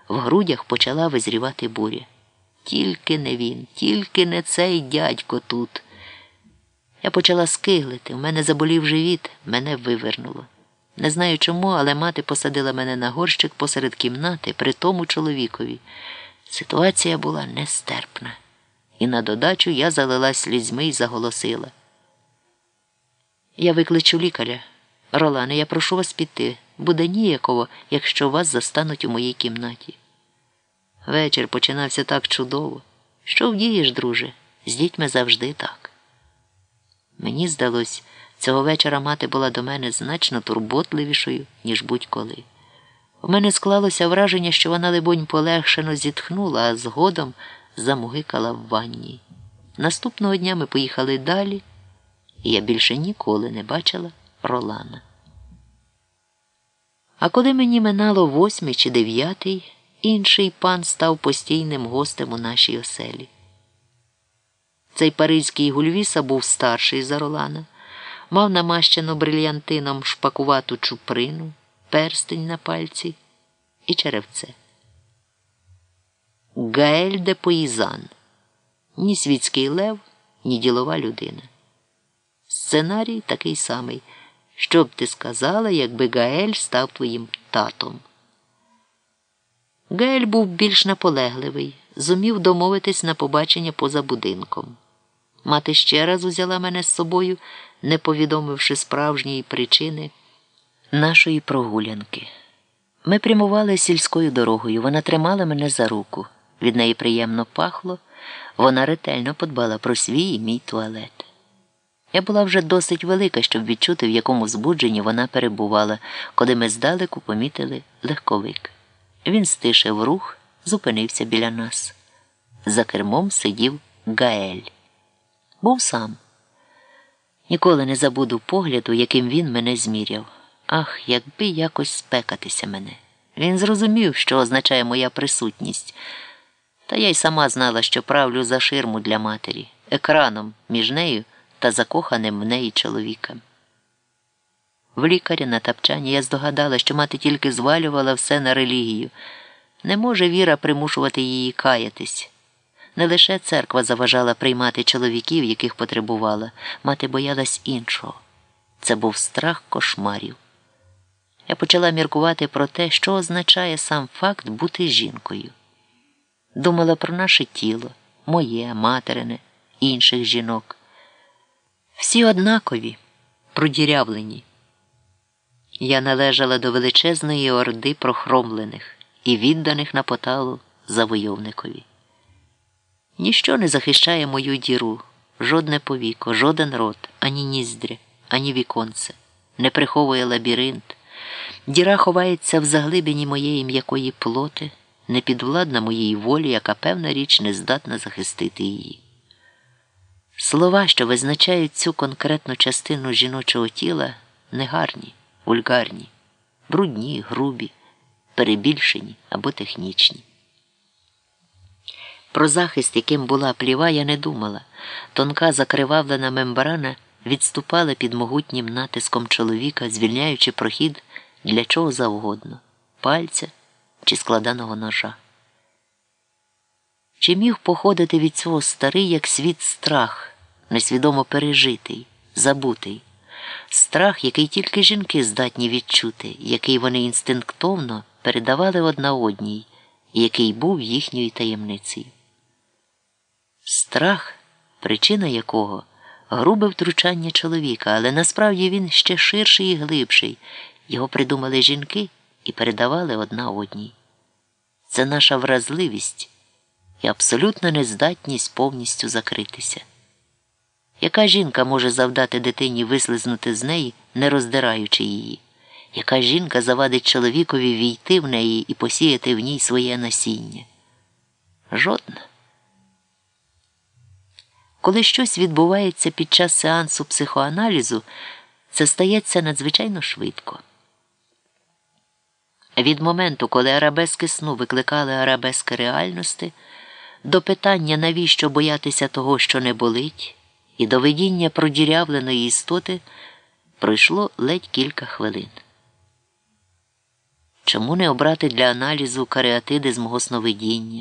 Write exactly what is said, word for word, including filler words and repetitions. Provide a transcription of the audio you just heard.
В грудях почала визрівати буря. Тільки не він, тільки не цей дядько тут. Я почала скиглити, в мене заболів живіт, мене вивернуло. Не знаю чому, але мати посадила мене на горщик посеред кімнати при тому чоловікові. Ситуація була нестерпна. І на додачу я залилась слізьми і заголосила. Я викличу лікаря. Ролане, я прошу вас піти. Буде ніяково, якщо вас застануть у моїй кімнаті. Вечір починався так чудово. Що вдієш, друже? З дітьми завжди так. Мені здалось, цього вечора мати була до мене значно турботливішою, ніж будь-коли. У мене склалося враження, що вона, либонь, полегшено зітхнула, а згодом замугикала в ванні. Наступного дня ми поїхали далі, і я більше ніколи не бачила Ролана. А коли мені минало восьмий чи дев'ятий, інший пан став постійним гостем у нашій оселі. Цей паризький Гульвіса був старший за Ролана, мав намащену брильянтином шпакувату чуприну, перстень на пальці і черевце. Гаель де Поїзан. Ні світський лев, ні ділова людина. Сценарій такий самий. Що б ти сказала, якби Гаель став твоїм татом? Гаель був більш наполегливий, зумів домовитись на побачення поза будинком. Мати ще раз узяла мене з собою, не повідомивши справжньої причини нашої прогулянки. Ми прямували сільською дорогою, вона тримала мене за руку. Від неї приємно пахло, вона ретельно подбала про свій і мій туалет. Я була вже досить велика, щоб відчути, в якому збудженні вона перебувала, коли ми здалеку помітили легковик. Він стишив рух, зупинився біля нас. За кермом сидів Гаель. Був сам. Ніколи не забуду погляду, яким він мене зміряв. Ах, якби якось спекатися мене. Він зрозумів, що означає моя присутність. Та я й сама знала, що правлю за ширму для матері, екраном між нею та закоханим в неї чоловіком. В лікаря на тапчані я здогадала, що мати тільки звалювала все на релігію. Не може віра примушувати її каятись. Не лише церква заважала приймати чоловіків, яких потребувала. Мати боялась іншого. Це був страх кошмарів. Я почала міркувати про те, що означає сам факт бути жінкою. Думала про наше тіло, моє, материне, інших жінок. Всі однакові, продірявлені. Я належала до величезної орди прохромлених і відданих на поталу завойовникові. Ніщо не захищає мою діру, жодне повіко, жоден рот, ані ніздря, ані віконце, не приховує лабіринт. Діра ховається в заглибині моєї м'якої плоти, не підвладна моїй волі, яка, певна річ, не здатна захистити її. Слова, що визначають цю конкретну частину жіночого тіла, негарні, вульгарні, брудні, грубі, перебільшені або технічні. Про захист, яким була пліва, я не думала. Тонка закривавлена мембрана відступала під могутнім натиском чоловіка, звільняючи прохід для чого завгодно – пальця чи складаного ножа. Чи міг походити від цього старий, як світ, страх, несвідомо пережитий, забутий? Страх, який тільки жінки здатні відчути, який вони інстинктовно передавали одна одній, і який був їхньою таємницею. Страх, причина якого – грубе втручання чоловіка, але насправді він ще ширший і глибший. Його придумали жінки і передавали одна одній. Це наша вразливість і абсолютна нездатність повністю закритися. Яка жінка може завдати дитині вислизнути з неї, не роздираючи її? Яка жінка завадить чоловікові війти в неї і посіяти в ній своє насіння? Жодна. Коли щось відбувається під час сеансу психоаналізу, це стається надзвичайно швидко. Від моменту, коли арабески сну викликали арабески реальності, до питання, навіщо боятися того, що не болить, і до видіння продірявленої істоти пройшло ледь кілька хвилин. Чому не обрати для аналізу кареатиди з мого сновидіння?